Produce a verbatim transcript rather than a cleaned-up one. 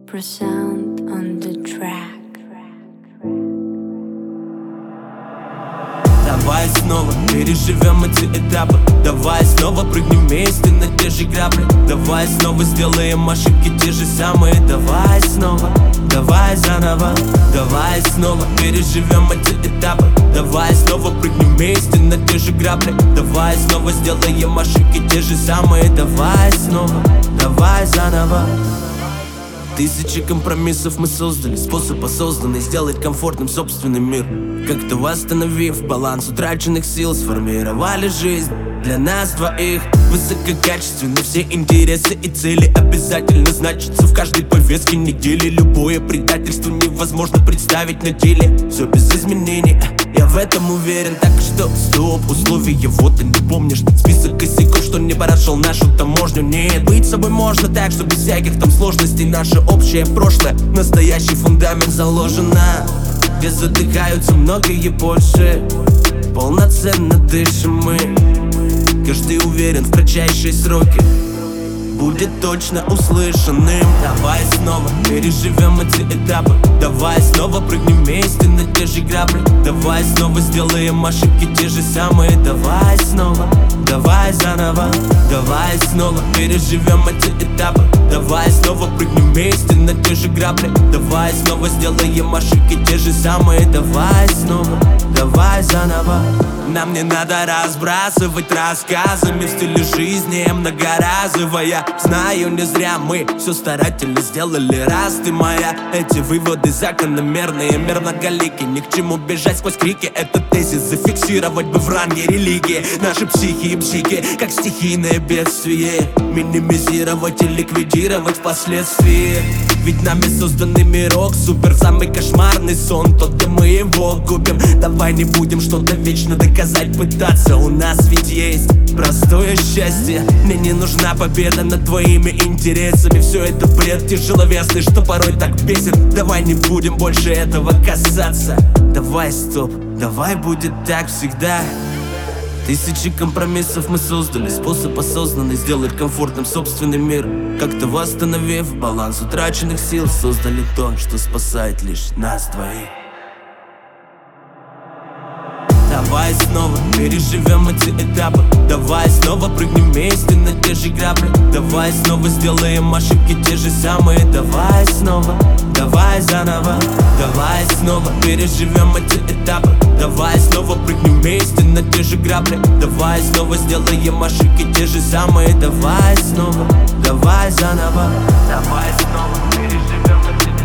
Prosound on the track. Давай снова переживем эти этапы. Давай снова прыгнем вместе на те же грабли. Давай снова сделаем ошибки те же самые. Давай снова, давай заново. Давай снова переживем эти этапы. Давай снова прыгнем вместе на те же грабли. Давай снова сделаем ошибки те же самые. Давай снова, давай заново. Тысячи компромиссов мы создали, способ осознанный сделать комфортным собственный мир. Как-то восстановив баланс утраченных сил, сформировали жизнь для нас двоих. Высококачественны все интересы и цели обязательно значатся в каждой повестке недели. Любое предательство невозможно представить на деле. Все без изменений, я в этом уверен. Так что стоп, условия вот и не помнишь. Список косяков, что не прошел нашу таможню. Нет, быть собой можно так, что без всяких там сложностей. Наше общее прошлое, настоящий фундамент заложено, где задыхаются многие больше. Полноценно дышим мы. Каждый уверен в кратчайшие сроки будет точно услышанным. Давай снова переживем эти этапы. Давай снова прыгнем вместе на те же грабли. Давай снова сделаем ошибки те же самые. Давай снова, давай заново. Давай снова переживем эти этапы. Давай снова прыгнем вместе на те же грабли. Давай снова сделаем ошибки те же самые. Давай снова, давай заново. Нам не надо разбрасывать рассказами в стиле жизни многоразовая. Знаю, не зря мы все старательно сделали, раз ты моя. Эти выводы закономерные, мир многоликий. Ни к чему бежать сквозь крики, этот тезис зафиксировать бы в ранге религии. Наши психи и психи, как стихийное бедствие, минимизировать и ликвидировать впоследствии. Ведь нами созданный мирок, супер самый кошмарный сон, тот, где мы его губим. Давай не будем что-то вечно доказать, пытаться. У нас ведь есть простое счастье. Мне не нужна победа над твоими интересами. Все это бред тяжеловесный, что порой так бесит. Давай не будем больше этого касаться. Давай стоп, давай будет так всегда. Тысячи компромиссов мы создали, способ осознанный сделать комфортным собственный мир. Как-то восстановив баланс утраченных сил, создали то, что спасает лишь нас двоих. Давай снова переживем эти этапы. Давай снова прыгнем вместе на те же грабли. Давай снова сделаем ошибки те же самые. Давай снова, давай заново. Давай снова переживем эти этапы. Давай снова прыгнем вместе на те же грабли. Давай снова сделаем ошибки те же самые. Давай снова, давай заново. Давай снова переживем эти